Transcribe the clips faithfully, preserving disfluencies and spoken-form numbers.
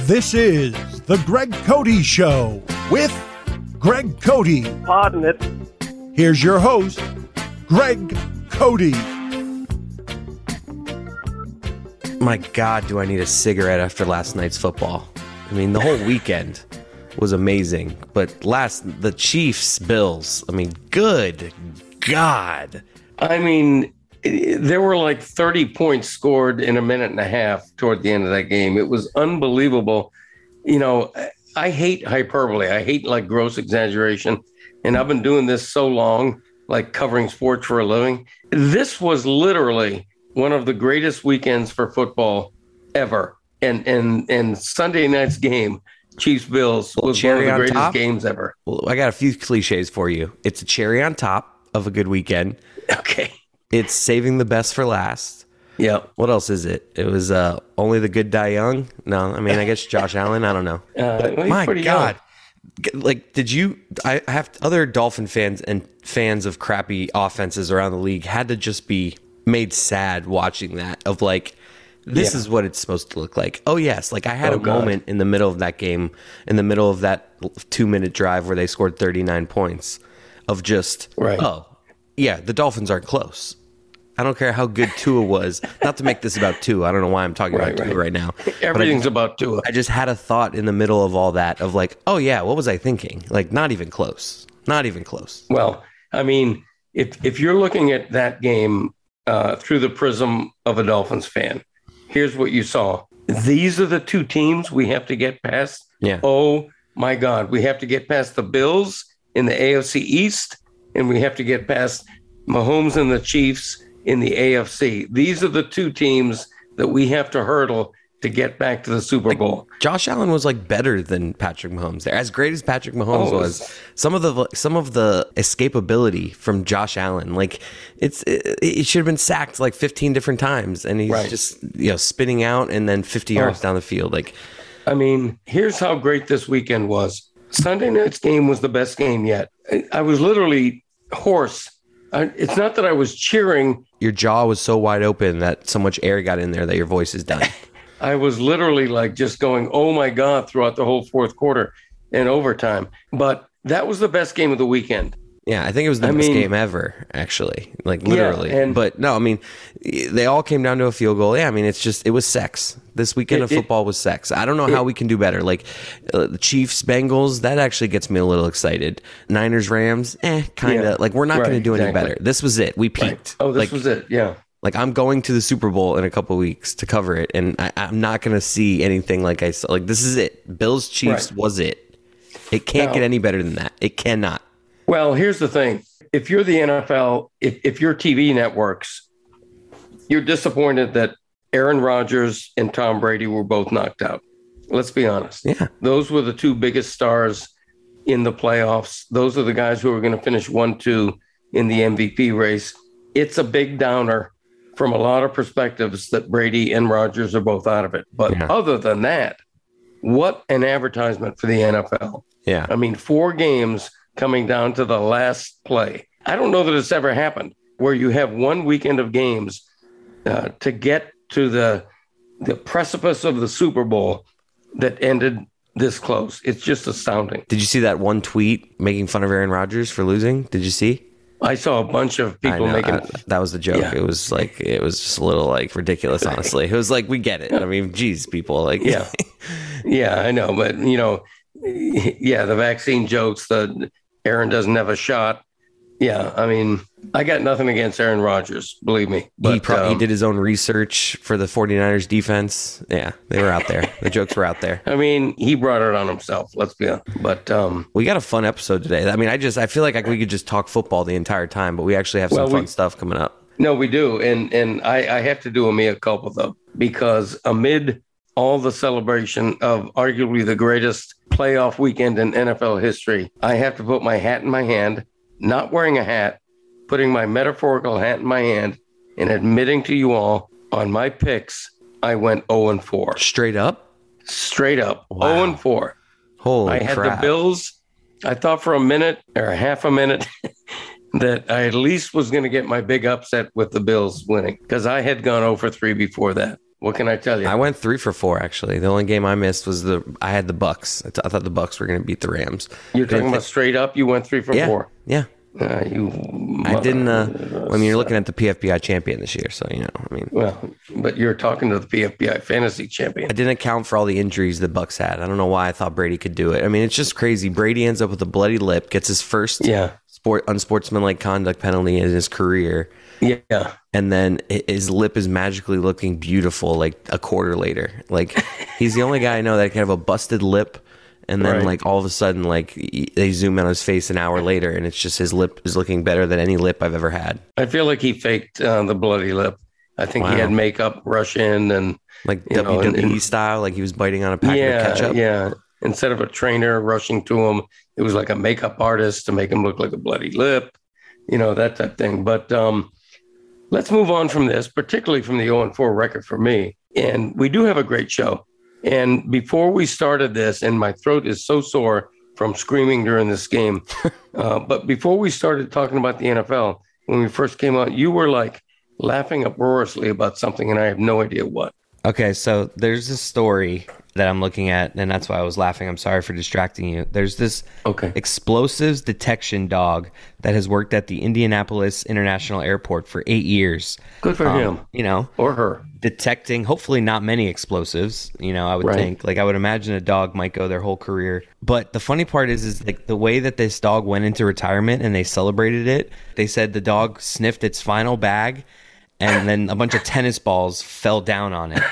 This is the Greg Cody Show with Greg Cody. Pardon it. Here's your host, Greg Cody. My God, do I need a cigarette after last night's football? I mean, the whole weekend was amazing, but last the Chiefs Bills. I mean, good God. I mean, there were like thirty points scored in a minute and a half toward the end of that game. It was unbelievable. You know, I hate hyperbole. I hate like gross exaggeration. And I've been doing this so long, like covering sports for a living. This was literally one of the greatest weekends for football ever. And and and Sunday night's game, Chiefs Bills, was one of the greatest top. games ever. Well, I got a few cliches for you. It's a cherry on top of a good weekend. Okay. It's saving the best for last. Yeah. What else is it? It was uh, only the good die young. No, I mean, I guess Josh Allen. I don't know. Uh, well, My God. Young. Like, did you, I have other Dolphin fans and fans of crappy offenses around the league had to just be made sad watching that of like, this yeah. is what it's supposed to look like. Oh, yes. Like I had oh, a God. moment in the middle of that game, in the middle of that two minute drive where they scored thirty-nine points of just, right. oh, yeah, the Dolphins aren't close. I don't care how good Tua was. Not to make this about Tua. I don't know why I'm talking right, about Tua right, right now. Everything's I, about Tua. I just had a thought in the middle of all that of like, oh, yeah, what was I thinking? Like, not even close. Not even close. Well, I mean, if if you're looking at that game uh, through the prism of a Dolphins fan, here's what you saw. These are the two teams we have to get past. Yeah. Oh, my God. We have to get past the Bills in the A F C East, and we have to get past Mahomes and the Chiefs in the A F C. These are the two teams that we have to hurdle to get back to the Super Bowl. Like, Josh Allen was like better than Patrick Mahomes there. As great as Patrick Mahomes oh, was, some of the some of the escapability from Josh Allen, like it's it, it should have been sacked like fifteen different times, and he's right. just you know spinning out and then fifty yards oh. down the field. Like, I mean, here's how great this weekend was. Sunday night's game was the best game yet. I, I was literally hoarse. I, it's not that I was cheering. Your jaw was so wide open that so much air got in there that your voice is done. I was literally like just going, oh my God, throughout the whole fourth quarter and overtime. But that was the best game of the weekend. Yeah, I think it was the I best mean, game ever, actually. Like, literally. Yeah, and but no, I mean, they all came down to a field goal. Yeah, I mean, it's just, it was sex. This weekend it, of football was sex. I don't know it, how we can do better. Like, uh, the Chiefs, Bengals, that actually gets me a little excited. Niners, Rams, eh, kind of. Yeah, like, we're not right, going to do exactly. any better. This was it. We peaked. Right. Oh, this like, was it, yeah. Like, I'm going to the Super Bowl in a couple of weeks to cover it, and I, I'm not going to see anything like I saw. Like, this is it. Bills, Chiefs right. was it. It can't now, get any better than that. It cannot. Well, here's the thing. If you're the N F L, if, if you're T V networks, you're disappointed that Aaron Rodgers and Tom Brady were both knocked out. Let's be honest. Yeah. Those were the two biggest stars in the playoffs. Those are the guys who are going to finish one two in the M V P race. It's a big downer from a lot of perspectives that Brady and Rodgers are both out of it. But yeah. other than that, what an advertisement for the N F L. Yeah. I mean, four games coming down to the last play. I don't know that it's ever happened where you have one weekend of games uh, to get to the the precipice of the Super Bowl that ended this close. It's just astounding. Did you see that one tweet making fun of Aaron Rodgers for losing? Did you see? I saw a bunch of people making I, that was the joke. Yeah. It was like it was just a little like ridiculous, honestly. It was like, we get it. I mean, geez, people like yeah, yeah, I know, but you know, yeah, the vaccine jokes, the Aaron doesn't have a shot. Yeah, I mean, I got nothing against Aaron Rodgers, believe me. But he, pro- um, he did his own research for the 49ers defense. Yeah, they were out there. The jokes were out there. I mean, he brought it on himself. Let's be honest. But um, we got a fun episode today. I mean, I just I feel like, like we could just talk football the entire time, but we actually have some well, fun we, stuff coming up. No, we do, and and I, I have to do a mea culpa though, because amid all the celebration of arguably the greatest playoff weekend in N F L history, I have to put my hat in my hand. Not wearing a hat, putting my metaphorical hat in my hand, and admitting to you all on my picks, I went oh and four. Straight up? Straight up. Wow. oh and four. Holy I had crap. the Bills. I thought for a minute or half a minute that I at least was going to get my big upset with the Bills winning, because I had gone oh for three before that. What can I tell you? I went three for four, actually. The only game I missed was the I had the Bucks. I, th- I thought the Bucks were going to beat the Rams. You're talking about straight up? You went three for yeah, four? Yeah. Uh, you I didn't. Uh, I mean, you're looking at the P F B I champion this year, so you know. I mean, well, but you're talking to the P F B I fantasy champion. I didn't account for all the injuries the Bucks had. I don't know why I thought Brady could do it. I mean, it's just crazy. Brady ends up with a bloody lip, gets his first yeah. sport unsportsmanlike conduct penalty in his career. Yeah, and then his lip is magically looking beautiful like a quarter later. Like he's the only guy I know that can have a busted lip. And then, right. like, all of a sudden, like, they zoom in on his face an hour later, and it's just his lip is looking better than any lip I've ever had. I feel like he faked uh, the bloody lip. I think wow. he had makeup rush in and... Like W W E know, and, and, style, like he was biting on a packet yeah, of ketchup? Yeah, instead of a trainer rushing to him, it was like a makeup artist to make him look like a bloody lip, you know, that type of thing. But um, let's move on from this, particularly from the oh and four record for me. And we do have a great show. And before we started this, and my throat is so sore from screaming during this game, uh, but before we started talking about the N F L, when we first came out, you were like laughing uproariously about something, and I have no idea what. Okay, so there's this story that I'm looking at, and that's why I was laughing. I'm sorry for distracting you. There's this okay. explosives detection dog that has worked at the Indianapolis International Airport for eight years. Good for um, him. You know. Or her. Detecting, hopefully not many explosives, you know, I would right. think. Like, I would imagine a dog might go their whole career. But the funny part is, is like the way that this dog went into retirement and they celebrated it, they said the dog sniffed its final bag and then a bunch of tennis balls fell down on it.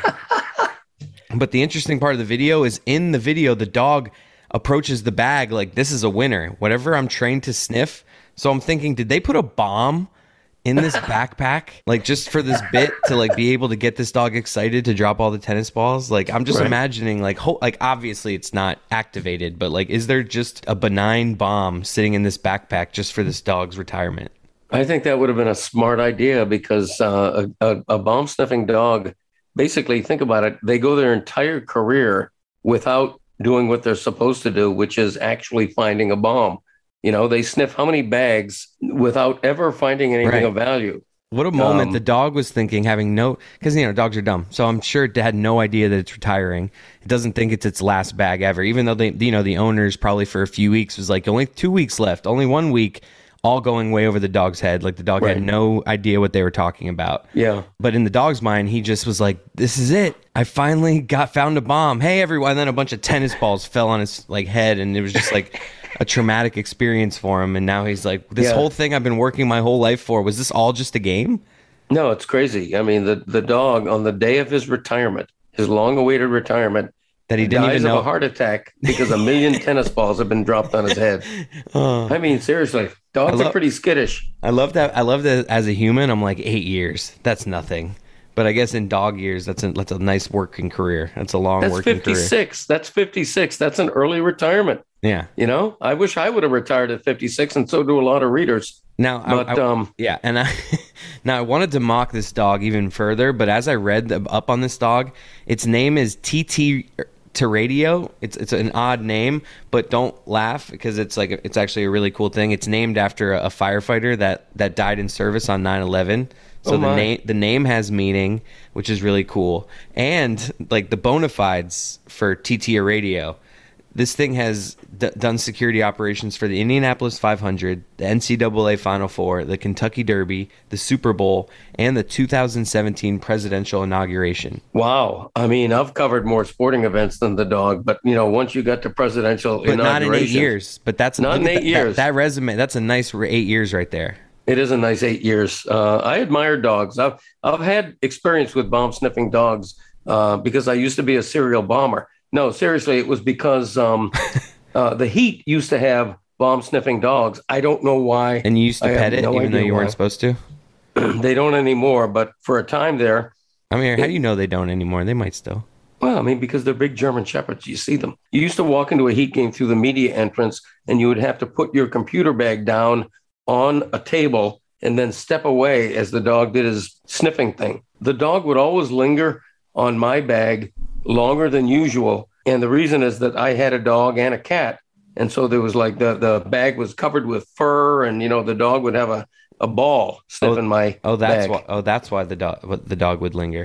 But the interesting part of the video is in the video, the dog approaches the bag like, this is a winner. Whatever I'm trained to sniff. So I'm thinking, did they put a bomb in this backpack, like just for this bit to like be able to get this dog excited to drop all the tennis balls? Like I'm just right. imagining like, ho- like obviously it's not activated, but like, is there just a benign bomb sitting in this backpack just for this dog's retirement? I think that would have been a smart idea because uh, a, a, a bomb sniffing dog, basically think about it, they go their entire career without doing what they're supposed to do, which is actually finding a bomb. You know, they sniff how many bags without ever finding anything right. of value. What a moment um, the dog was thinking, having no, because, you know, dogs are dumb. So I'm sure it had no idea that it's retiring. It doesn't think it's its last bag ever, even though they, you know, the owners probably for a few weeks was like, only two weeks left, only one week, all going way over the dog's head. Like the dog right. had no idea what they were talking about. Yeah. But in the dog's mind, he just was like, this is it. I finally got found a bomb. Hey, everyone. And then a bunch of tennis balls fell on his like head. And it was just like a traumatic experience for him. And now he's like, this yeah. whole thing I've been working my whole life for, was this all just a game? No, it's crazy. I mean, the, the dog on the day of his retirement, his long-awaited retirement, that he didn't dies even know. of a heart attack because a million tennis balls have been dropped on his head. Uh, I mean, seriously, dogs love, are pretty skittish. I love that. I love that as a human. I'm like eight years. That's nothing. But I guess in dog years, that's a that's a nice working career. That's a long that's working fifty-six. career. That's fifty-six. That's an early retirement. Yeah. You know, I wish I would have retired at fifty-six, and so do a lot of readers. Now, but I, I, um, yeah, and I now I wanted to mock this dog even further, but as I read the, up on this dog, its name is T T to radio. It's it's an odd name, but don't laugh because it's like it's actually a really cool thing. It's named after a, a firefighter that that died in service on nine eleven. So oh the name the name has meaning, which is really cool. And like the bona fides for T T radio. This thing has d- done security operations for the Indianapolis five hundred, the N C double A Final Four, the Kentucky Derby, the Super Bowl, and the two thousand seventeen presidential inauguration. Wow. I mean, I've covered more sporting events than the dog, but, you know, once you got to presidential but inauguration. Not in eight years. But that's not in eight that, years. That, that resume, that's a nice eight years right there. It is a nice eight years. Uh, I admire dogs. I've, I've had experience with bomb sniffing dogs uh, because I used to be a serial bomber. No, seriously, it was because um, uh, the Heat used to have bomb-sniffing dogs. I don't know why. And you used to I pet it no even though you why. weren't supposed to? They don't anymore, but for a time there. I mean, how it, do you know they don't anymore? They might still. Well, I mean, because they're big German Shepherds. You see them. You used to walk into a Heat game through the media entrance, and you would have to put your computer bag down on a table and then step away as the dog did his sniffing thing. The dog would always linger on my bag longer than usual. And the reason is that I had a dog and a cat. And so there was like the, the bag was covered with fur and, you know, the dog would have a, a ball sniffing oh, my oh, that's bag. why. Oh, that's why the dog the dog would linger.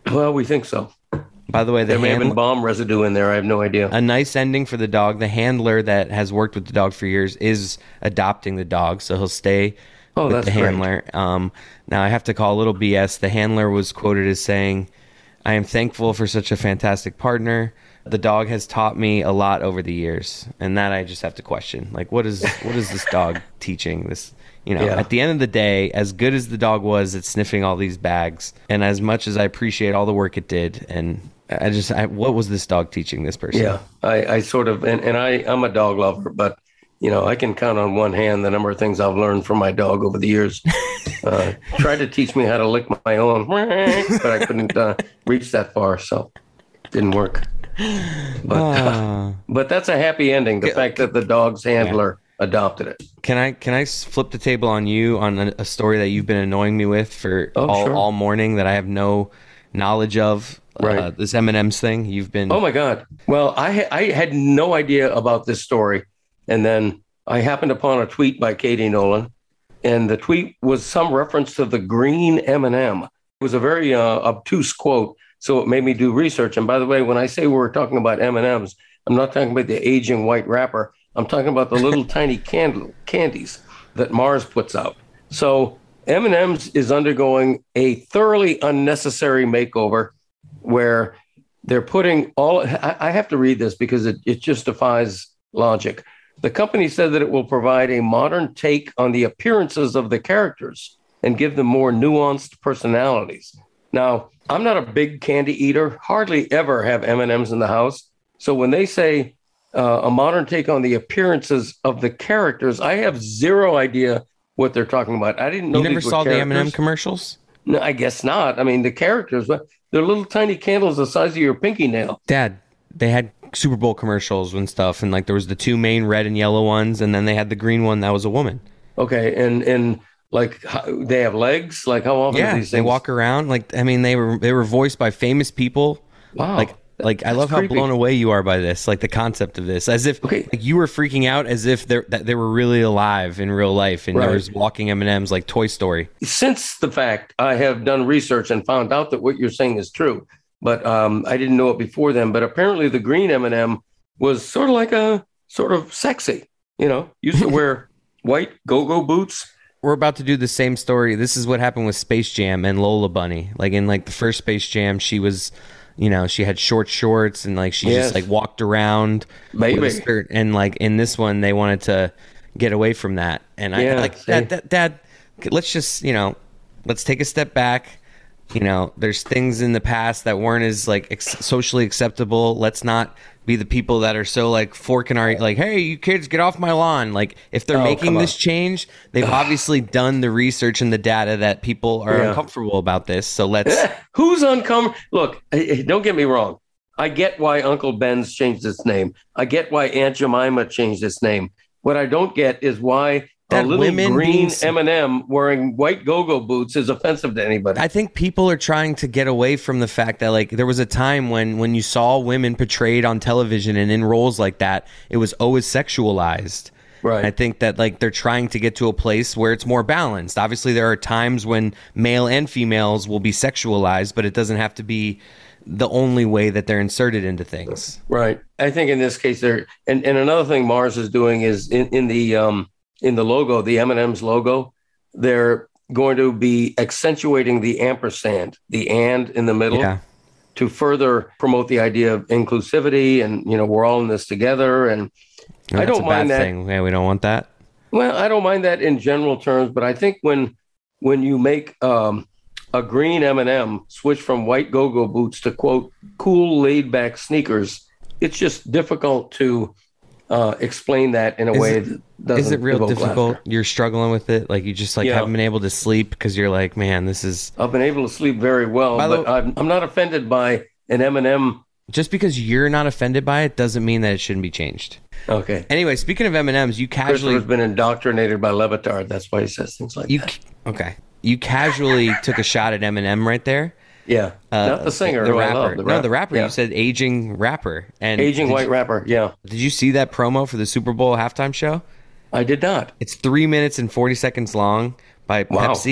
Well, we think so. By the way, the there may have been handler, bomb residue in there. I have no idea. a nice ending for the dog. The handler that has worked with the dog for years is adopting the dog, so he'll stay Oh, with that's the great. handler. Um, now, I have to call a little B S. The handler was quoted as saying, "I am thankful for such a fantastic partner. The dog has taught me a lot over the years," and that I just have to question. Like, what is what is this dog teaching? This, you know, Yeah. at the end of the day, as good as the dog was at sniffing all these bags, and as much as I appreciate all the work it did, and I just, I, what was this dog teaching this person? Yeah, I, I sort of, and, and I, I'm a dog lover, but, you know, I can count on one hand the number of things I've learned from my dog over the years. uh, tried to teach me how to lick my own, but I couldn't uh, reach that far, so it didn't work. But, uh, but that's a happy ending, the fact that the dog's handler yeah. adopted it. Can I can I flip the table on you on a, a story that you've been annoying me with for oh, all, sure. all morning that I have no knowledge of? Right. Uh, this M and M's thing you've been. Oh my God! Well, I ha- I had no idea about this story, and then I happened upon a tweet by Katie Nolan, and the tweet was some reference to the green M and M. It was a very uh, obtuse quote, so it made me do research. And by the way, when I say we're talking about M and M's, I'm not talking about the aging white wrapper. I'm talking about the little tiny candle candies that Mars puts out. So M and M's is undergoing a thoroughly unnecessary makeover, where they're putting all, I, I have to read this because it, it just defies logic. The company said that it will provide a modern take on the appearances of the characters and give them more nuanced personalities. Now, I'm not a big candy eater, hardly ever have M and M's in the house. So when they say uh, a modern take on the appearances of the characters, I have zero idea what they're talking about. I didn't know You never these were saw the M and M characters. commercials? No, I guess not. I mean, the characters, but they're little tiny candles the size of your pinky nail. Dad, they had Super Bowl commercials and stuff, and like there was the two main red and yellow ones, and then they had the green one that was a woman. Okay, and and like how, they have legs. Like how often? Yeah, do these they things? walk around. Like I mean, they were they were voiced by famous people. Wow. Like like I That's love how creepy. blown away you are by this. Like the concept of this, as if Okay. like you were freaking out, as if they that they were really alive in real life, and there Right. was walking M and M's like Toy Story. Since the fact, I have done research and found out that what you're saying is true, but um, I didn't know it before then. But apparently, the green M and M was sort of like a sort of sexy. You know, used to wear white go-go boots. We're about to do the same story. This is what happened with Space Jam and Lola Bunny. Like in like the first Space Jam, she was, you know, she had short shorts and like she Yes. just like walked around Baby. with a skirt. And like in this one, they wanted to get away from that. And I Yeah, like see? dad, dad, dad, let's just, you know, let's take a step back. You know, there's things in the past that weren't as like ex- socially acceptable. Let's not be the people that are so like forking our like, hey, you kids, get off my lawn. Like, if they're Oh, making come on. this change, they've obviously done the research and the data that people are Yeah. uncomfortable about this. So let's. Who's uncomfortable? Look, eh, eh, don't get me wrong. I get why Uncle Ben's changed its name. I get why Aunt Jemima changed its name. What I don't get is why That a little women green being- M and M wearing white go-go boots is offensive to anybody. I think people are trying to get away from the fact that like there was a time when when you saw women portrayed on television and in roles like that, it was always sexualized. Right. I think that like they're trying to get to a place where it's more balanced. Obviously, there are times when male and females will be sexualized, but it doesn't have to be the only way that they're inserted into things. Right. I think in this case, there and, and another thing Mars is doing is in, in the um, in the logo, the M and M's logo, they're going to be accentuating the ampersand, the and in the middle, Yeah. to further promote the idea of inclusivity and, you know, we're all in this together. And And I that's don't a bad mind that. thing. Yeah, we don't want that. Well, I don't mind that in general terms, but I think when when you make um, a green M and M switch from white go-go boots to, quote, cool laid-back sneakers, it's just difficult to uh, explain that in a Is way it- that doesn't Is it real evoke difficult? laughter. You're struggling with it? Like you just like Yeah. haven't been able to sleep because you're like, man, this is I've been able to sleep very well, By the but way- I'm, I'm not offended by an M and M. just because you're not offended by it doesn't mean that it shouldn't be changed. Okay. Anyway, speaking of M and M's, you casually Christopher's been indoctrinated by Levitard. That's why he says things like you that. okay. You casually took a shot at Eminem right there. Yeah. Uh, not the singer. the who I rapper. love, the no, rap- the rapper. Yeah. You said aging rapper and Aging did white you- rapper. Yeah. Did you see that promo for the Super Bowl halftime show? I did not. It's three minutes and forty seconds long by Wow. Pepsi,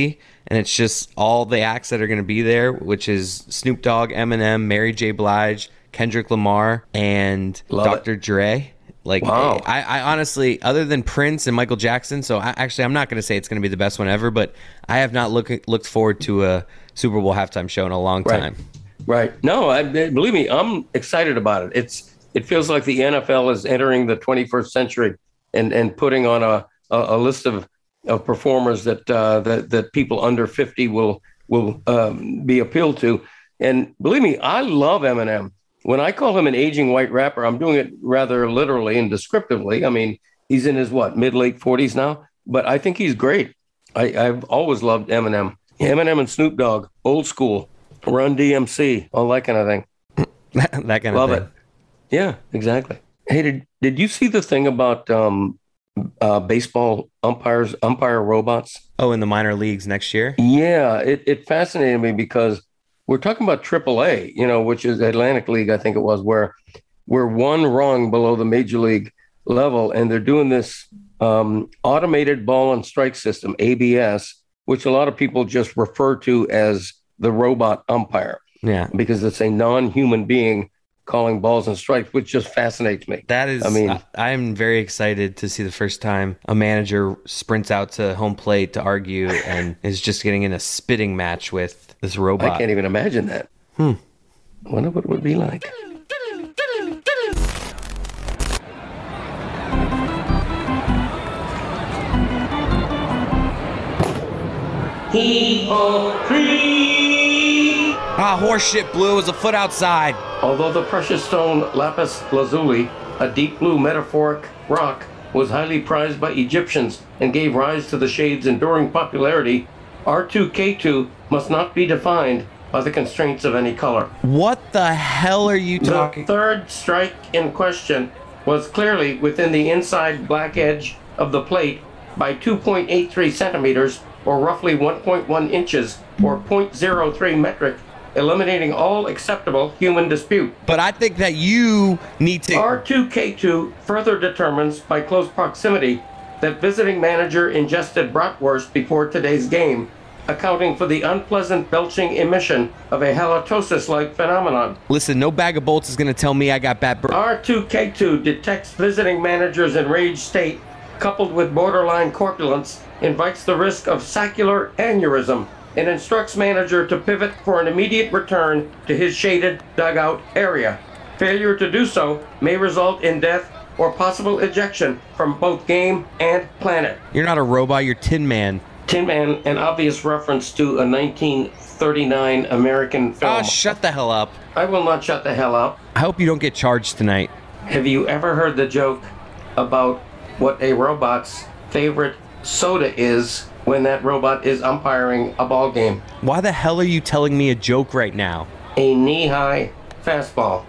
and it's just all the acts that are going to be there, which is Snoop Dogg, Eminem, Mary J. Blige, Kendrick Lamar, and Love Doctor Dre. Like, Wow. I, I honestly, other than Prince and Michael Jackson, so I, actually, I'm not going to say it's going to be the best one ever, but I have not look, looked forward to a Super Bowl halftime show in a long Right. time. Right. No, I believe me, I'm excited about it. It's it feels like the N F L is entering the twenty-first century and and putting on a a, a list of, of performers that uh, that that people under fifty will will um, be appealed to. And believe me, I love Eminem. When I call him an aging white rapper, I'm doing it rather literally and descriptively. I mean, he's in his what mid late forties now, but I think he's great. I, I've always loved Eminem. Eminem and Snoop Dogg, old school. Run D M C, all that kind of thing. That kind Love of thing. it. Yeah, exactly. Hey, did did you see the thing about um, uh, baseball umpires, umpire robots? Oh, in the minor leagues next year? Yeah, it, it fascinated me because we're talking about triple A, you know, which is Atlantic League, I think it was, where we're one rung below the major league level, and they're doing this um, automated ball and strike system, A B S, which a lot of people just refer to as the robot umpire. Yeah. Because it's a non-human being calling balls and strikes, which just fascinates me. That is, I mean, I, I'm very excited to see the first time a manager sprints out to home plate to argue and is just getting in a spitting match with this robot. I can't even imagine that. Hmm. I wonder what it would be like. Ah, horseshit, Blue is a foot outside. Although the precious stone lapis lazuli, a deep blue metaphoric rock, was highly prized by Egyptians and gave rise to the shade's enduring popularity, R two K two must not be defined by the constraints of any color. What the hell are you The talking? third strike in question was clearly within the inside black edge of the plate by two point eight three centimeters, or roughly one point one inches, or zero point zero three metric, eliminating all acceptable human dispute. But I think that you need to. R two K two further determines by close proximity that visiting manager ingested bratwurst before today's game, accounting for the unpleasant belching emission of a halitosis-like phenomenon. Listen, no bag of bolts is going to tell me I got bad. Br- R two K two detects visiting manager's enraged state, coupled with borderline corpulence, invites the risk of saccular aneurysm, and instructs manager to pivot for an immediate return to his shaded dugout area. Failure to do so may result in death or possible ejection from both game and planet. You're not a robot, you're Tin Man. Tin Man, an obvious reference to a nineteen thirty-nine American film. Oh, shut the hell up. I will not shut the hell up. I hope you don't get charged tonight. Have you ever heard the joke about what a robot's favorite soda is when that robot is umpiring a ball game? Why the hell are you telling me a joke right now? A knee-high fastball.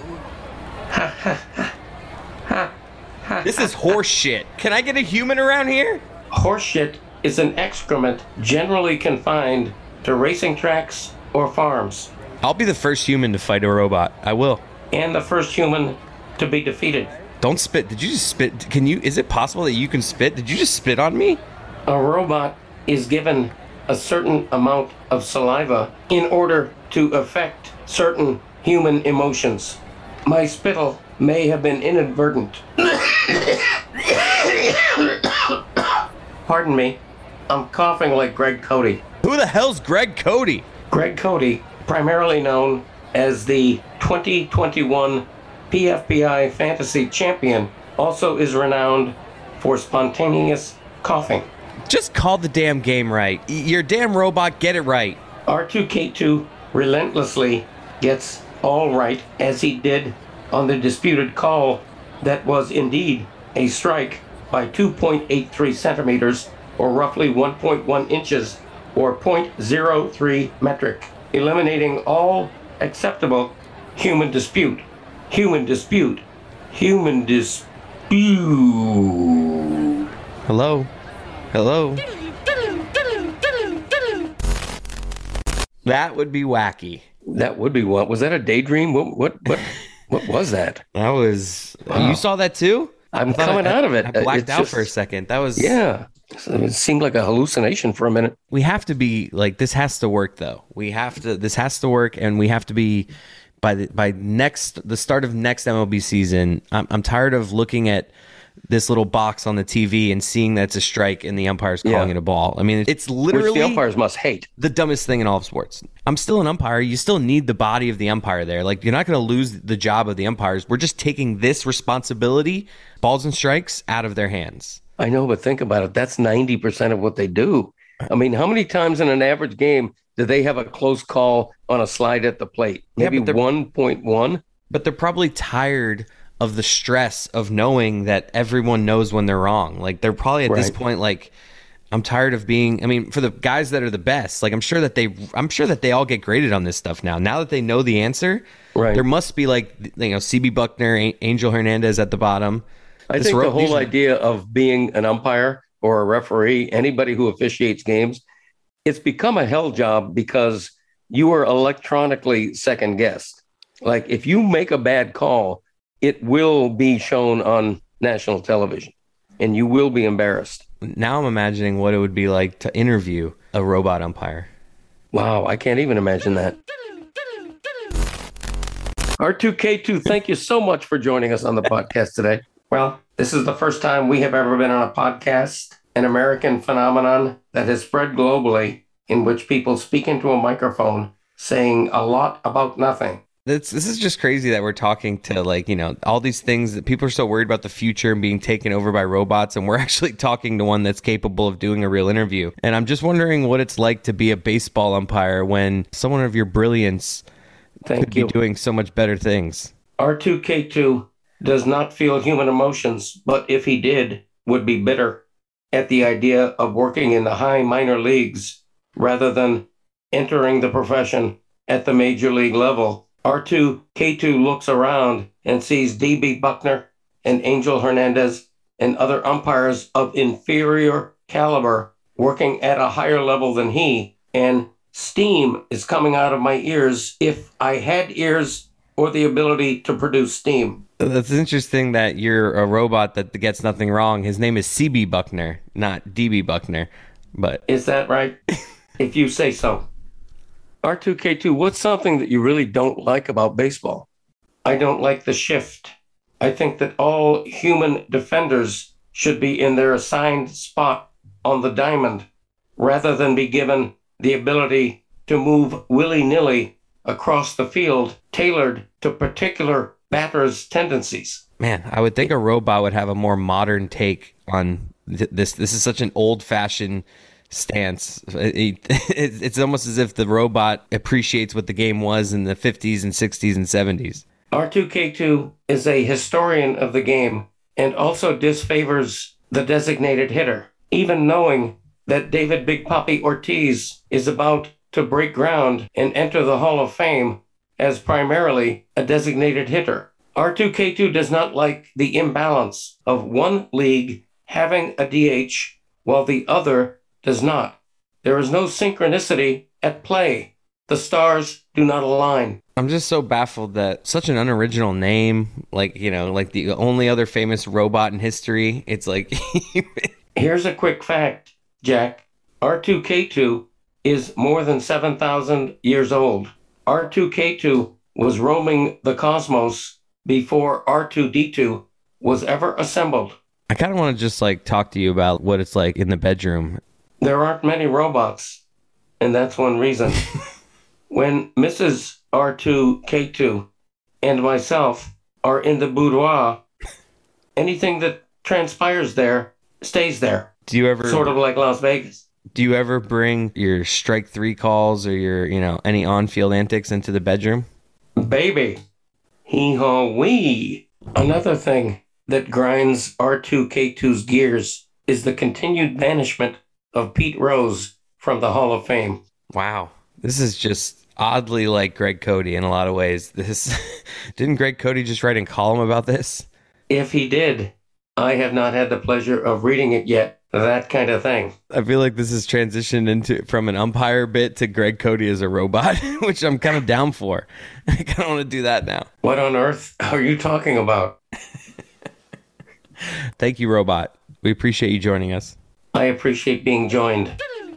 This is horse shit. Can I get a human around here? Horseshit is an excrement generally confined to racing tracks or farms, I'll be the first human to fight a robot. I will. and the first human to be defeated. Don't spit. Did you just spit? Can you? Is it possible that you can spit? Did you just spit on me? A robot is given a certain amount of saliva in order to affect certain human emotions. My spittle may have been inadvertent. Pardon me, I'm coughing like Greg Cody. Who the hell's Greg Cody? Greg Cody, primarily known as the twenty twenty-one P F B I Fantasy Champion, also is renowned for spontaneous coughing. Just call the damn game right. Y- Your damn robot, get it right. R two K two relentlessly gets all right, as he did on the disputed call that was indeed a strike by two point eight three centimeters, or roughly one point one inches, or zero point zero three metric, eliminating all acceptable human dispute. Human dispute. Human dispute. Hello? Hello? That would be wacky. That would be what? Was that a daydream? What what what what was that? That was... Wow. You saw that too? I'm I thought coming I- out of it. I blacked It's out just- for a second. That was... Yeah. It seemed like a hallucination for a minute. We have to be like, this has to work though. We have to, this has to work, and we have to be by the, by next, the start of next M L B season. I'm, I'm tired of looking at this little box on the T V and seeing that it's a strike and the umpire's calling Yeah. it a ball. I mean, it's literally Which the umpires must hate. the dumbest thing in all of sports. I'm still an umpire. You still need the body of the umpire there. Like, you're not going to lose the job of the umpires. We're just taking this responsibility, balls and strikes, out of their hands. I know, but think about it. That's ninety percent of what they do. I mean, how many times in an average game do they have a close call on a slide at the plate? Yeah, Maybe but they're- one point one? But they're probably tired of the stress of knowing that everyone knows when they're wrong. Like, they're probably at this Right. point, like, I'm tired of being, I mean, for the guys that are the best, like, I'm sure that they, I'm sure that they all get graded on this stuff now. Now that they know the answer, Right. there must be, like, you know, C B Buckner, A- Angel Hernandez at the bottom. I This think ro- the whole these- idea of being an umpire or a referee, anybody who officiates games, it's become a hell job because you are electronically second guessed. Like, if you make a bad call, it will be shown on national television and you will be embarrassed. Now I'm imagining what it would be like to interview a robot umpire. Wow, I can't even imagine that. R two K two, thank you so much for joining us on the podcast today. Well, this is the first time we have ever been on a podcast, an American phenomenon that has spread globally, in which people speak into a microphone saying a lot about nothing. This, this is just crazy that we're talking to, like, you know, all these things that people are so worried about the future and being taken over by robots, and we're actually talking to one that's capable of doing a real interview. And I'm just wondering what it's like to be a baseball umpire when someone of your brilliance Thank could you. be doing so much better things. R two K two does not feel human emotions, but if he did, would be bitter at the idea of working in the high minor leagues rather than entering the profession at the major league level. R two K two looks around and sees D B Buckner and Angel Hernandez and other umpires of inferior caliber working at a higher level than he, and steam is coming out of my ears if I had ears or the ability to produce steam. That's interesting that you're a robot that gets nothing wrong. His name is C B Buckner, not D B Buckner. But Is that right? If you say so. R two K two, what's something that you really don't like about baseball? I don't like the shift. I think that all human defenders should be in their assigned spot on the diamond rather than be given the ability to move willy-nilly across the field tailored to particular batters' tendencies. man, I would think a robot would have a more modern take on th- this. This is such an old-fashioned stance. It, it, it's almost as if the robot appreciates what the game was in the fifties and sixties and seventies. R two K two is a historian of the game and also disfavors the designated hitter, even knowing that David Big Papi Ortiz is about to break ground and enter the Hall of Fame as primarily a designated hitter. R two K two does not like the imbalance of one league having a D H while the other does not. There is no synchronicity at play. The stars do not align. I'm just so baffled that such an unoriginal name, like, you know, like the only other famous robot in history, it's like... Here's a quick fact, Jack. R two K two is more than seven thousand years old. R two K two was roaming the cosmos before R two D two was ever assembled. I kind of want to just like talk to you about what it's like in the bedroom. There aren't many robots, and that's one reason. When Missus R two K two and myself are in the boudoir, anything that transpires there stays there, Do you ever sort of like Las Vegas. do you ever bring your strike three calls or your, you know, any on-field antics into the bedroom? Baby, hee-haw-wee. Another thing that grinds R two K two's gears is the continued banishment of Pete Rose from the Hall of Fame. Wow. This is just oddly like Greg Cody in a lot of ways. This didn't Greg Cody just write a column about this? If he did, I have not had the pleasure of reading it yet. That kind of thing. I feel like this has transitioned into from an umpire bit to Greg Cody as a robot, which I'm kind of down for. I kind of want to do that now. What on earth are you talking about? Thank you, robot. We appreciate you joining us. I appreciate being joined.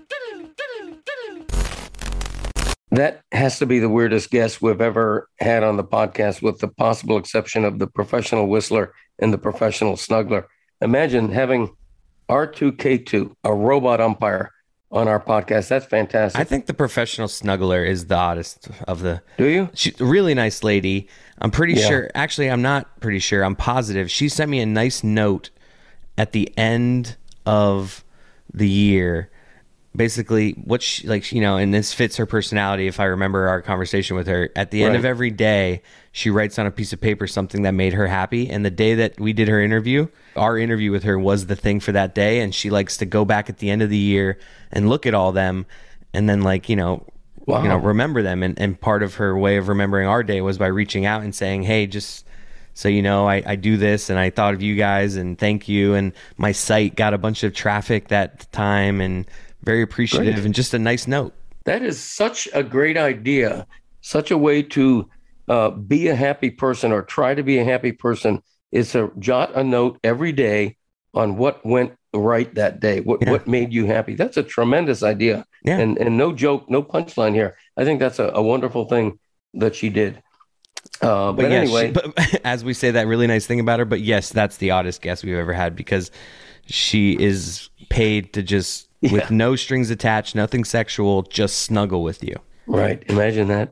That has to be the weirdest guest we've ever had on the podcast, with the possible exception of the professional whistler and the professional snuggler. Imagine having R two K two, a robot umpire, on our podcast. That's fantastic. I think the professional snuggler is the oddest of the... Do you? She's a really nice lady. I'm pretty Yeah. sure... Actually, I'm not pretty sure. I'm positive. She sent me a nice note at the end of the year. Basically, what she, like, you know, and this fits her personality if I remember our conversation with her. At the end Right. of every day, she writes on a piece of paper something that made her happy. And the day that we did her interview, our interview with her was the thing for that day. And she likes to go back at the end of the year and look at all them and then, like, you know, Wow. you know, remember them. And, and part of her way of remembering our day was by reaching out and saying, hey, just so you know, I, I do this and I thought of you guys and thank you. And my site got a bunch of traffic that time and very appreciative. Great. And just a nice note. That is such a great idea, such a way to uh, be a happy person, or try to be a happy person, is to jot a note every day on what went right that day, what Yeah. what made you happy. That's a tremendous idea. Yeah. And and no joke, no punchline here. I think that's a, a wonderful thing that she did. Uh, but, But, yes, anyway, she- but as we say that really nice thing about her, but yes, that's the oddest guest we've ever had because she is paid to just, Yeah. with no strings attached, nothing sexual, just snuggle with you. right. Imagine that.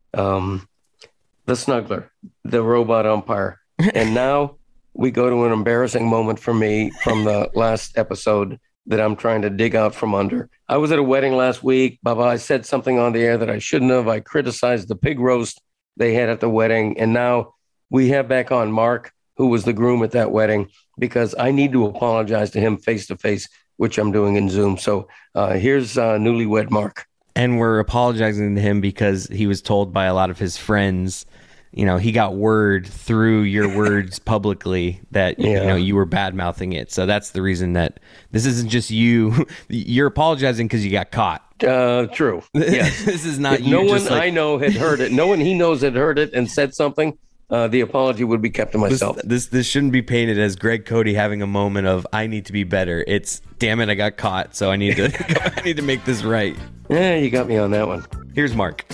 Um, the snuggler, the robot umpire. And now we go to an embarrassing moment for me from the last episode that I'm trying to dig out from under. I was at a wedding last week. Baba, I said something on the air that I shouldn't have. I criticized the pig roast they had at the wedding. And now we have back on Mark, who was the groom at that wedding, because I need to apologize to him face to face, which I'm doing in Zoom. So uh, here's uh, newlywed Mark. And we're apologizing to him because he was told by a lot of his friends, you know, he got word through your words publicly that, Yeah. you know, you were bad mouthing it. So that's the reason that this isn't just you. You're apologizing because you got caught. Uh, true. Yes. This is not If you. no one just like, I know had heard it, no one he knows had heard it and said something, uh, the apology would be kept to this, myself. this this shouldn't be painted as Greg Cody having a moment of I need to be better. It's damn it, I got caught, so I need to I need to make this right. Yeah, you got me on that one. Here's Mark.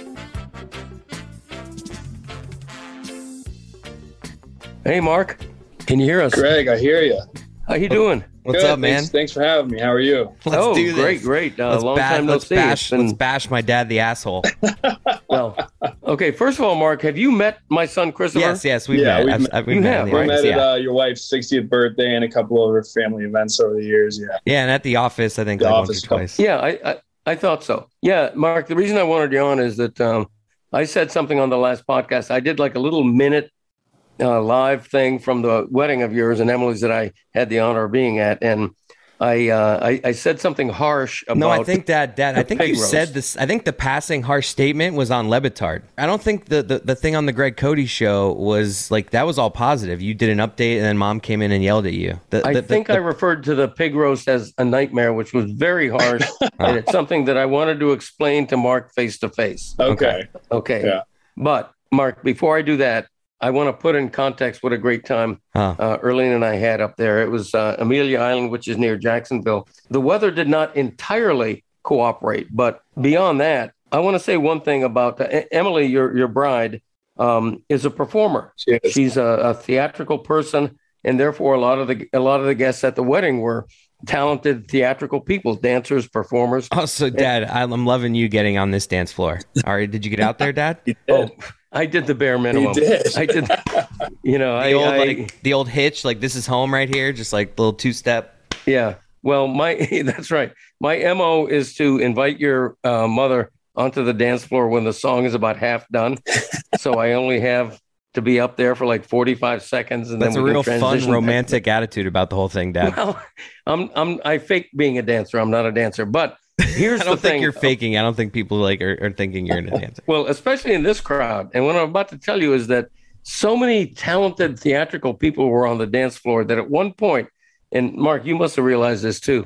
Hey, Mark, can you hear us? Greg, I hear you. How you doing? What's Good. up, man? Thanks, thanks for having me. How are you? Let's oh, do this. great, great. Uh, Let's, long ba- time no let's see. bash. It's been- Let's bash my dad, the asshole. well, okay. First of all, Mark, have you met my son Christopher? yes, yes, we've Yeah, met. we've I've- met- I've- we've You met have, in the right? We office, met at yeah. uh, your wife's sixtieth birthday and a couple of other family events over the years. Yeah. Yeah, and at the office, I think The like office once or couple- twice. Yeah, I, I, I thought so. Yeah, Mark, the reason I wanted you on is that um, I said something on the last podcast. I did like a little minute uh, live thing from the wedding of yours and Emily's that I had the honor of being at. And I, uh, I, I said something harsh about. No, I think that Dad. I the think pig you roast. said this. I think the passing harsh statement was on Lebitard. I don't think the, the the thing on the Greg Cody show was like that was all positive. You did an update and then Mom came in and yelled at you. The, I the- the- think the- I referred to the pig roast as a nightmare, which was very harsh. And it's something that I wanted to explain to Mark face to face. Okay. Okay. Yeah. But Mark, before I do that, I want to put in context what a great time Huh. uh, Erlene and I had up there. It was uh, Amelia Island, which is near Jacksonville. The weather did not entirely cooperate, but beyond that, I want to say one thing about uh, E- Emily, your your bride, um, is a performer. She is. She's a, a theatrical person, and therefore a lot of the a lot of the guests at the wedding were talented theatrical people, dancers, performers. Oh, so Dad, I'm loving you getting on this dance floor. All right, did you get out there, Dad? He Oh, did. I did the bare minimum. did. I did. You know, The I, old I like the old hitch, like this is home right here, just like little two step. yeah. Well, my that's right. My M O is to invite your uh, mother onto the dance floor when the song is about half done. So I only have to be up there for like forty-five seconds, and That's a then we real can fun, transition. romantic attitude about the whole thing, Dad. Well, I'm I'm I fake being a dancer. I'm not a dancer, but here's I don't the think thing. you're faking. I don't think people like are, are thinking you're a dancer. Well, especially in this crowd. And what I'm about to tell you is that so many talented theatrical people were on the dance floor that at one point, and Mark, you must have realized this too.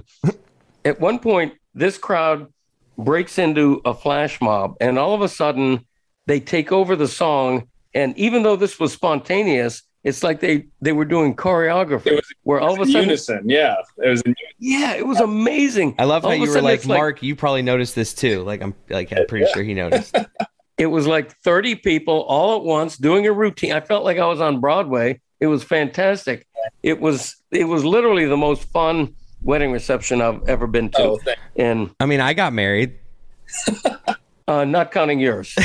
At one point, this crowd breaks into a flash mob, and all of a sudden, they take over the song. And even though this was spontaneous, It's like they they were doing choreography It was- where all of a In sudden, unison, yeah. It was in yeah, it was amazing. I love how All of a you were sudden, like, it's Mark, you probably noticed this too. Like I'm like I'm pretty sure he noticed. It was like thirty people all at once doing a routine. I felt like I was on Broadway. It was fantastic. It was it was literally the most fun wedding reception I've ever been to. Oh, thank- And I mean, I got married. uh, not counting yours.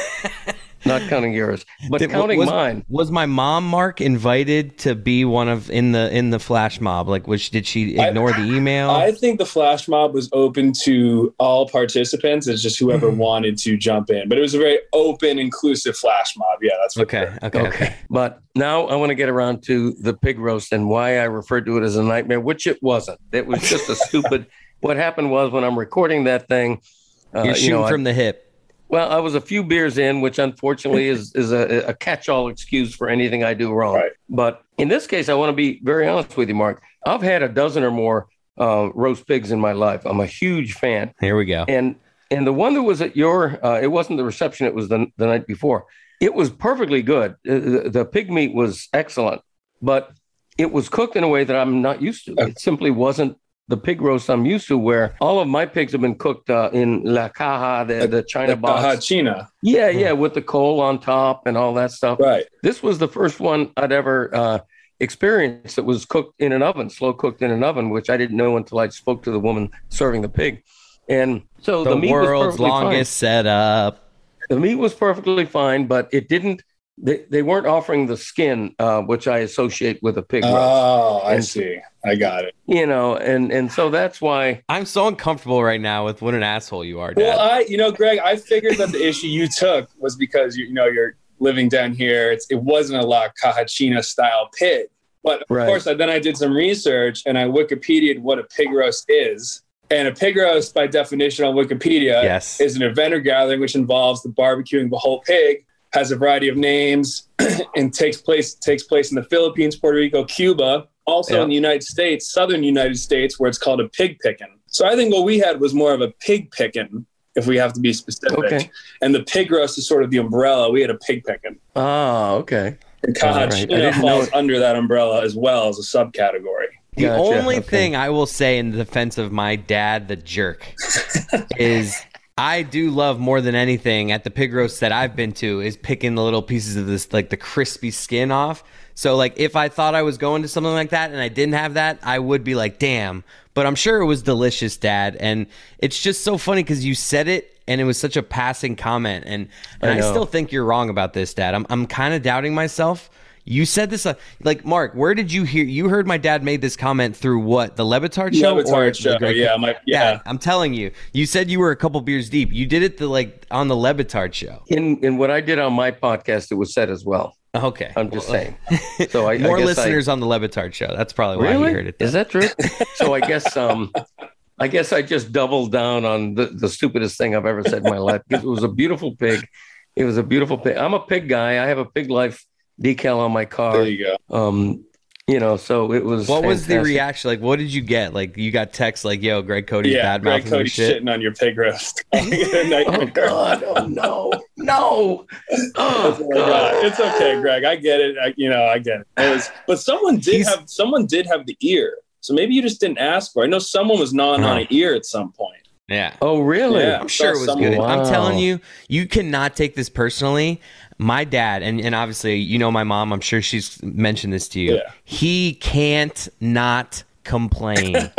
Not counting yours, but Did- counting was, mine. Was my mom, Mark, invited to be one of in the in the flash mob? Like, which did she ignore the email? I think the flash mob was open to all participants. It's just whoever wanted to jump in. But it was a very open, inclusive flash mob. Yeah, that's for okay, sure. okay, Okay. okay. But now I want to get around to the pig roast and why I referred to it as a nightmare, which it wasn't. It was just a stupid. What happened was when I'm recording that thing, uh, You're you shooting know, I- from the hip. well, I was a few beers in, which unfortunately is is a, a catch-all excuse for anything I do wrong. Right. But in this case, I want to be very honest with you, Mark. I've had a dozen or more uh, roast pigs in my life. I'm a huge fan. Here we go. And and the one that was at your, uh, it wasn't the reception, it was the, the night before. It was perfectly good. Uh, The, the pig meat was excellent, but it was cooked in a way that I'm not used to. It simply wasn't the pig roast I'm used to, where all of my pigs have been cooked uh, in la caja, the, the China The box. Baja China. Yeah, yeah, with the coal on top and all that stuff. Right. This was the first one I'd ever uh, experienced that was cooked in an oven, slow cooked in an oven, which I didn't know until I spoke to the woman serving the pig. And so the, The, meat was world's perfectly longest setup. fine. The meat was perfectly fine, but it didn't. They, they weren't offering the skin, uh, which I associate with a pig roast. Oh, I And- see. I got it. You know, and and so that's why. I'm so uncomfortable right now with what an asshole you are, Dad. Well, I, you know, Greg, I figured that the issue you took was because you, you know, you're living down here. It's, it wasn't a La Cajachina style pig. But of Right. course, I, then I did some research and I Wikipedia'd what a pig roast is. And a pig roast, by definition on Wikipedia, Yes. is an event or gathering which involves the barbecuing of a whole pig, has a variety of names, and takes place takes place in the Philippines, Puerto Rico, Cuba, also Yeah. in the United States, southern United States, where it's called a pig pickin'. So I think what we had was more of a pig pickin', if we have to be specific. Okay. And the pig roast is sort of the umbrella. We had a pig pickin'. Ah, okay. And All right. I Cajachina didn't know falls it. under that umbrella as well as a subcategory. The Gotcha, only okay. thing I will say in defense of my dad, the jerk, is I do love more than anything at the pig roast that I've been to is picking the little pieces of this, like the crispy skin off. So, like, if I thought I was going to something like that and I didn't have that, I would be like, damn. But I'm sure it was delicious, Dad. And it's just so funny because you said it and it was such a passing comment. And, and I I, know. still think you're wrong about this, Dad. I'm, I'm kind of doubting myself. You said this, uh, like, Mark, where did you hear? You heard my dad made this comment through what? The Levitard show? Le Batard show, the Greg- yeah, my- yeah. I'm telling you. You said you were a couple beers deep. You did it the like on the Levitard show. In in what I did on my podcast, it was said as well. Okay. I'm just Well, saying. So I, More I guess listeners on the Levitard show. That's probably I, why really you heard it. is that true? So I guess um, I guess I just doubled down on the, the stupidest thing I've ever said in my life because it was a beautiful pig. It was a beautiful pig. I'm a pig guy. I have a pig life decal on my car. There you go. Um, you know, so it was. What was the fantastic. reaction? Like, what did you get? Like, you got text like, "Yo, Greg Cody's Yeah, bad Greg mouthing your Cody's shit." shitting on your pig roast. Oh God! Oh no! No! Oh Oh my God. It's okay, Greg. I get it. I, you know, I get it. It was, but someone did He's- have someone did have the ear. So maybe you just didn't ask for it. I know someone was gnawing on Huh. an ear at some point. Yeah. Oh really? Yeah. I'm sure it was Someone- good. I'm Wow. telling you, you cannot take this personally. My dad, and, and obviously, you know my mom, I'm sure she's mentioned this to you. Yeah. He can't not complain.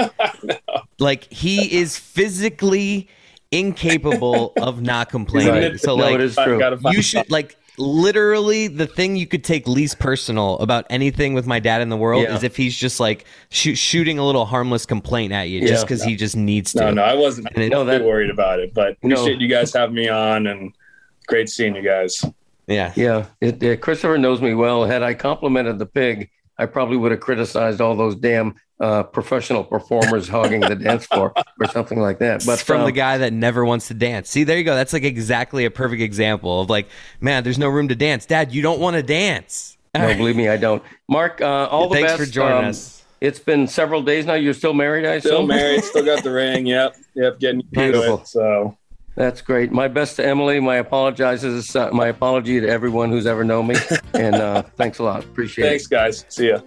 Like, he is physically incapable of not complaining. Right. So, No, like, it is true. Gotta find you should, like, literally the thing you could take least personal about anything with my dad in the world Yeah. is if he's just, like, shoo- shooting a little harmless complaint at you just Yeah. because he just needs to. No, no, I wasn't And it- No, that- too worried about it, but No. appreciate you guys having me on and great seeing you guys. Yeah. Yeah, it, uh, Christopher knows me well. Had I complimented the pig, I probably would have criticized all those damn uh, professional performers hogging the dance floor or something like that. But But from um, the guy that never wants to dance. See, there you go. That's like exactly a perfect example of like, man, there's no room to dance. Dad, you don't want to dance. no, believe me, I don't. Mark, uh, all the Thanks best. for joining Um, us. It's been several days now. You're still married, I assume? Still married, still got the ring. Yep, yep, getting used to Beautiful. it. So That's great. My best to Emily. My apologizes. Uh, my apology to everyone who's ever known me. And uh, thanks a lot. Appreciate Thanks, it. Thanks, guys. See ya.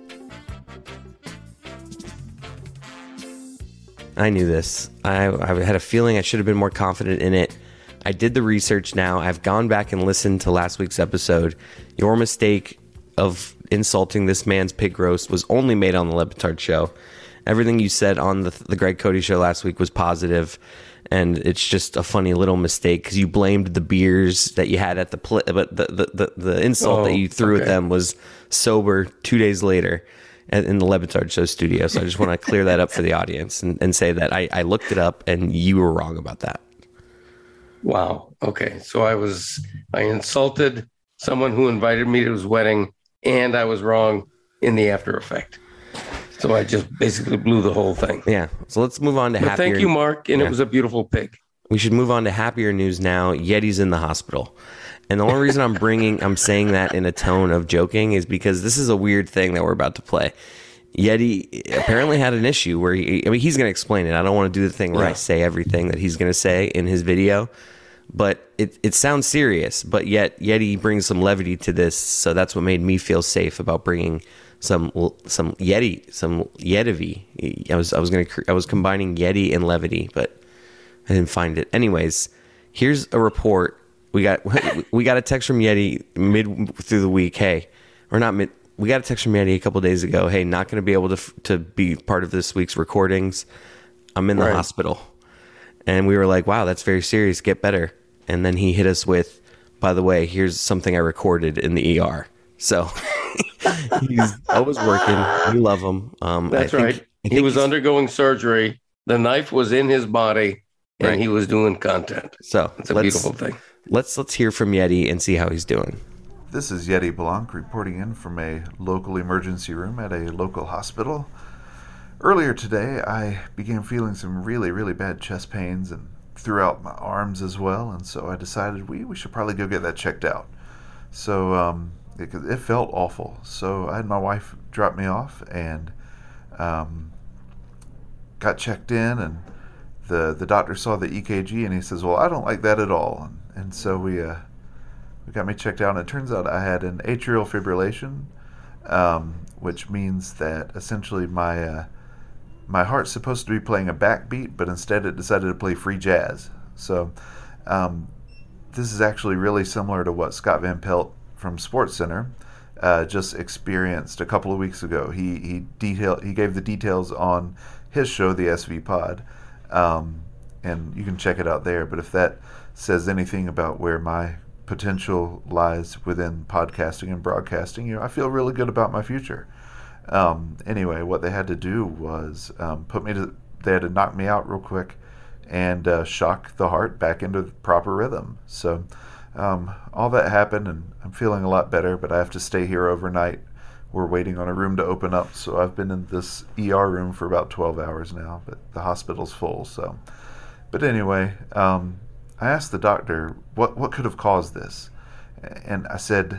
I knew this. I, I had a feeling I should have been more confident in it. I did the research now. I've gone back and listened to last week's episode. Your mistake of insulting this man's pig roast was only made on the Le Batard show. Everything you said on the, the Greg Cody show last week was positive, and it's just a funny little mistake because you blamed the beers that you had at the pl- but the, the, the, the insult Oh, that you threw okay. at them was sober two days later at, in the Le Batard show studio. So I just want to clear that up for the audience and, and say that I, I looked it up and you were wrong about that. Wow. Okay. So I was, I insulted someone who invited me to his wedding, and I was wrong in the after effect. So I just basically blew the whole thing. Yeah. So let's move on to But happier. thank you, Mark. And Yeah. it was a beautiful pig. We should move on to happier news now. Yeti's in the hospital. And the only reason I'm bringing, I'm saying that in a tone of joking is because this is a weird thing that we're about to play. Yeti apparently had an issue where he, I mean, he's going to explain it. I don't want to do the thing where Yeah. I say everything that he's going to say in his video, but it, it sounds serious, but yet Yeti brings some levity to this. So that's what made me feel safe about bringing some, some Yeti, some Yetivi. I was, I was going to, I was combining Yeti and levity, but I didn't find it. Anyways, here's a report. We got we got a text from Yeti mid through the week. Hey, or not mid. We got a text from Yeti a couple days ago. Hey, not going to be able to to be part of this week's recordings. I'm in the Right. hospital, and we were like, "Wow, that's very serious. Get better." And then he hit us with, "By the way, here's something I recorded in the E R." So he's always working. We love him. Um, That's I think, right. I He think was he's- undergoing surgery. The knife was in his body, and Right. he was doing content. So It's a let's- beautiful thing. Let's let's hear from Yeti and see how he's doing. This is Yeti Blanc reporting in from a local emergency room at a local hospital. Earlier today, I began feeling some really, really bad chest pains and throughout my arms as well, and so I decided we, we should probably go get that checked out. So um, it, it felt awful. So I had my wife drop me off and um, got checked in, and the the doctor saw the E K G and he says, "Well, I don't like that at all." And, and so we uh, we got me checked out, and it turns out I had an atrial fibrillation, um, which means that essentially my uh, my heart's supposed to be playing a backbeat, but instead it decided to play free jazz. So um, this is actually really similar to what Scott Van Pelt from SportsCenter uh, just experienced a couple of weeks ago. He he detail he gave the details on his show, the S V Pod, um, and you can check it out there. But if that says anything about where my potential lies within podcasting and broadcasting, you know, I feel really good about my future. Um, anyway, what they had to do was um, put me to, they had to knock me out real quick and uh, shock the heart back into the proper rhythm. So um, all that happened, and I'm feeling a lot better, but I have to stay here overnight. We're waiting on a room to open up, so I've been in this E R room for about twelve hours now, but the hospital's full. So, but anyway, um, I asked the doctor what what could have caused this, and I said,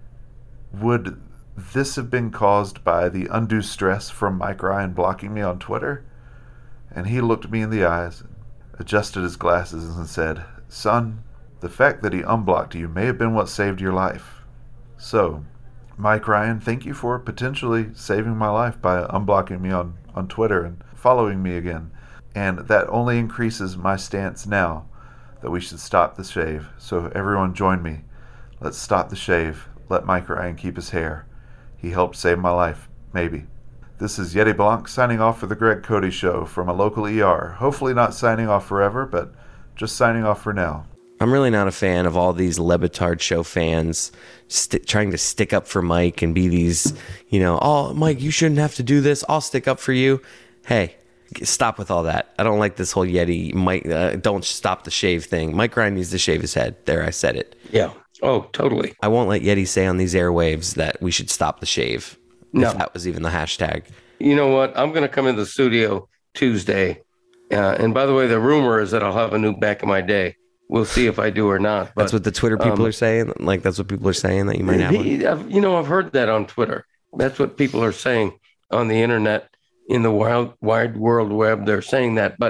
would this have been caused by the undue stress from Mike Ryan blocking me on Twitter? And he looked me in the eyes, adjusted his glasses, and said, "Son, the fact that he unblocked you may have been what saved your life." So, Mike Ryan, thank you for potentially saving my life by unblocking me on, on Twitter and following me again. And that only increases my stance now that we should stop the shave. So everyone join me. Let's stop the shave. Let Mike Ryan keep his hair. He helped save my life. Maybe. This is Yeti Blanc signing off for the Greg Cody Show from a local E R. Hopefully not signing off forever, but just signing off for now. I'm really not a fan of all these Le Batard show fans st- trying to stick up for Mike and be these, you know, "Oh, Mike, you shouldn't have to do this. I'll stick up for you." Hey, stop with all that. I don't like this whole Yeti, Mike, uh, don't stop the shave thing. Mike Ryan needs to shave his head. There, I said it. Yeah. Oh, totally. I won't let Yeti say on these airwaves that we should stop the shave. No. If that was even the hashtag. You know what? I'm going to come in the studio Tuesday. Uh, and by the way, the rumor is that I'll have a new Back in My Day. We'll see if I do or not. But, That's what the Twitter people um, are saying. Like, that's what people are saying, that you might have one. he- I've- you know, I've heard that on Twitter. That's what people are saying on the internet, in the wild, wide world web. They're saying that. But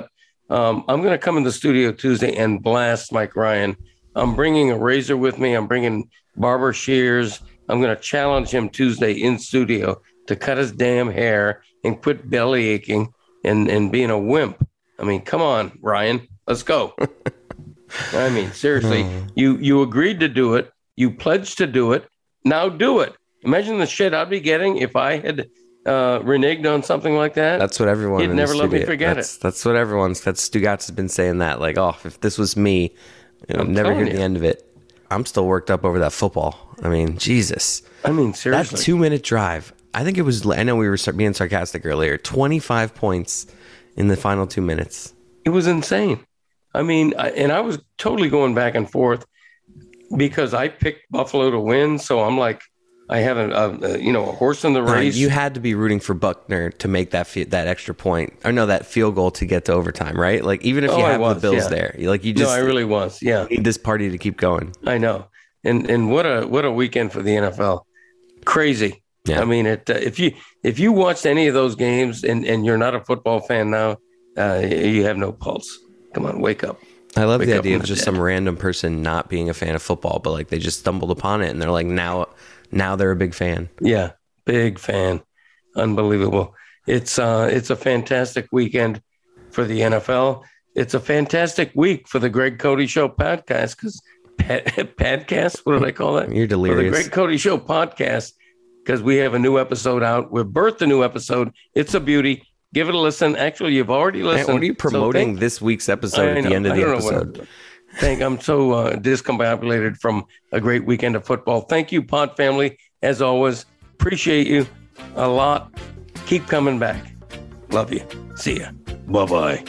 Um, I'm going to come in the studio Tuesday and blast Mike Ryan. I'm bringing a razor with me. I'm bringing barber shears. I'm going to challenge him Tuesday in studio to cut his damn hair and quit belly aching and, and being a wimp. I mean, come on, Ryan, let's go. I mean, seriously, you, you agreed to do it. You pledged to do it. Now do it. Imagine the shit I'd be getting if I had uh, reneged on something like that. That's what everyone. He'd in never the let me studio- forget that's, it. That's what everyone's. That's Stugatz has been saying that. Like, oh, if this was me, you know, I'm never hear telling the you. end of it. I'm still worked up over that football. I mean, Jesus. I mean, That seriously. two minute drive. I think it was. I know we were start- being sarcastic earlier. twenty-five points in the final two minutes. It was insane. I mean, I, and I was totally going back and forth because I picked Buffalo to win. So I'm like, I have a, a, a you know a horse in the Uh, race. you had to be rooting for Buckner to make that fi- that extra point, or no, that field goal to get to overtime, right? Like even if Oh, you I have was, the Bills yeah. there, you- like you no, just I really was. Yeah, need this party to keep going. I know. And and what a what a weekend for the N F L. Crazy. Yeah. I mean, it. Uh, if you if you watched any of those games and, and you're not a football fan now, uh, you have no pulse. Come on, wake up. I love Wake the up idea from of the just dead. some random person not being a fan of football, but like they just stumbled upon it and they're like now now they're a big fan. Yeah, big fan. Unbelievable. It's uh, it's a fantastic weekend for the N F L. It's a fantastic week for the Greg Cody Show podcast because podcast. What did I call that? You're For the delirious. Greg Cody Show podcast because we have a new episode out. We've birthed a new episode. It's a beauty. Give it a listen. Actually, you've already Man, listened. what are you So promoting thank- this week's episode I at the know. end of I the don't know what episode? I'm- Thank. I'm so uh, discombobulated from a great weekend of football. Thank you, Pod family. As always, appreciate you a lot. Keep coming back. Love you. See ya. Bye bye.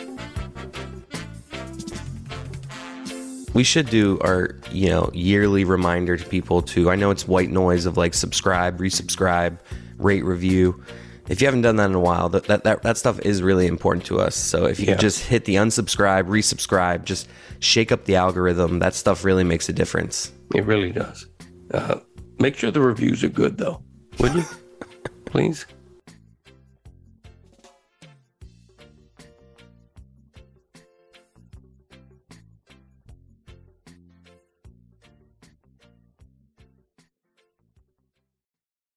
We should do our, you know, yearly reminder to people to, I know it's white noise of like subscribe, resubscribe, rate, review. If you haven't done that in a while, that that, that, that stuff is really important to us. So if you Yeah. could just hit the unsubscribe, resubscribe, just shake up the algorithm, that stuff really makes a difference. It really does. Uh, make sure the reviews are good, though. Would you? Please.